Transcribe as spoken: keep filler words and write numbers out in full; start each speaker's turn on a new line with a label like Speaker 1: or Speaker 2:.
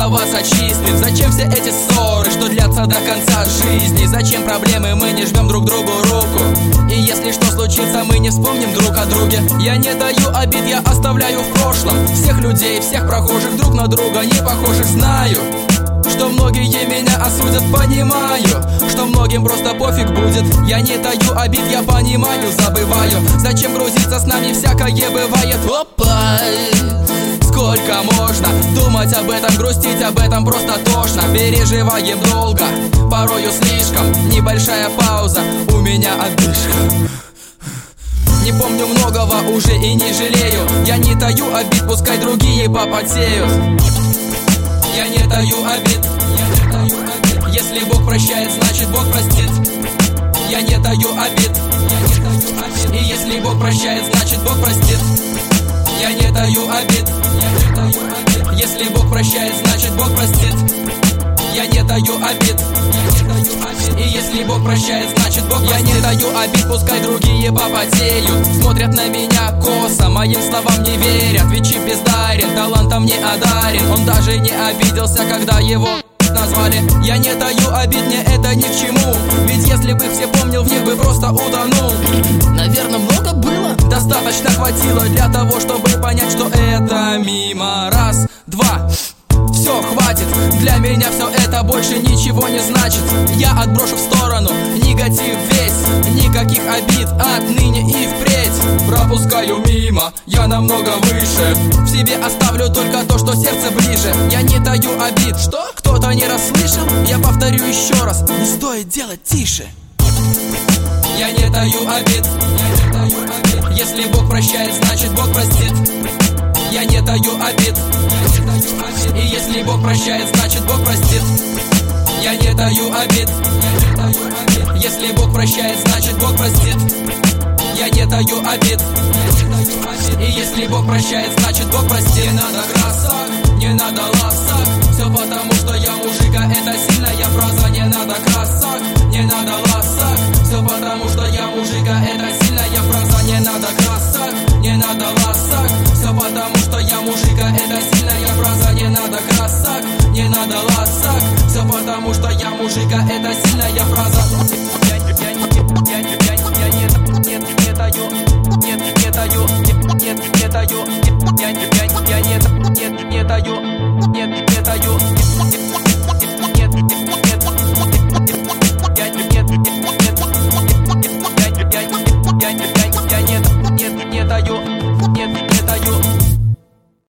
Speaker 1: вас очистит. Зачем все эти ссоры, что длятся до конца жизни? Зачем проблемы, мы не жмем друг другу руку? И если что случится, мы не вспомним друг о друге. Я не даю обид, я оставляю в прошлом всех людей, всех прохожих друг на друга не похожих. Знаю, что многие меня осудят, понимаю, что многим просто пофиг будет. Я не даю обид, я понимаю, забываю. Зачем грузиться, с нами всякое бывает. Опа! Сколько можно думать об этом, грустить об этом просто тошно. Переживаем долго, порою слишком. Небольшая пауза, у меня отдышка. Не помню многого уже и не жалею. Я не даю обид, пускай другие попотеют. Я не даю обид, я не даю обид. Если Бог прощает, значит Бог простит. Я не даю обид, я не даю обид. И если Бог прощает, значит Бог простит. Я не даю обид, я не даю обид. Если Бог прощает, значит Бог простит. Я не даю обид, я не даю обид. И если Бог прощает, значит Бог простит. Я не даю обид, пускай другие попотеют. Смотрят на меня косо, моим словам не верят. Ведь Чип бездарен, талантом не одарен. Он даже не обиделся, когда его назвали. Я не даю обид, мне это ни к чему. Ведь если бы все помнил, в них бы просто утонул. Наверное, много было, достаточно хватило для того, чтобы понять, что это мимо. Раз, два. Все, хватит, для меня все это больше ничего не значит. Я отброшу в сторону негатив весь. Никаких обид отныне и впредь. Пропускаю мимо, я намного выше. В себе оставлю только то, что сердце ближе. Я не даю обид, что? Кто-то не расслышал? Я повторю еще раз, не стоит делать тише. Я не даю обид, я не даю обид. Если Бог прощает, значит Бог простит. Я не даю обид, я не даю обид. И если Бог прощает, значит Бог простит. Я не даю обид, я не даю обид. Если Бог прощает, значит Бог простит. Я не даю обид, я не даю обид. И если Бог прощает, значит Бог простит. Не надо красок, не надо ласок. Все потому, что я мужик, а это сильная фраза. Не надо красок, не надо ласок. Все потому, что я мужик, а это сильная фраза. Не надо красок, не надо ласок. Все потому, что я мужик, а это сильная фраза. Не надо красок, не надо ласок. Все потому, что я мужик, а это сильная фраза.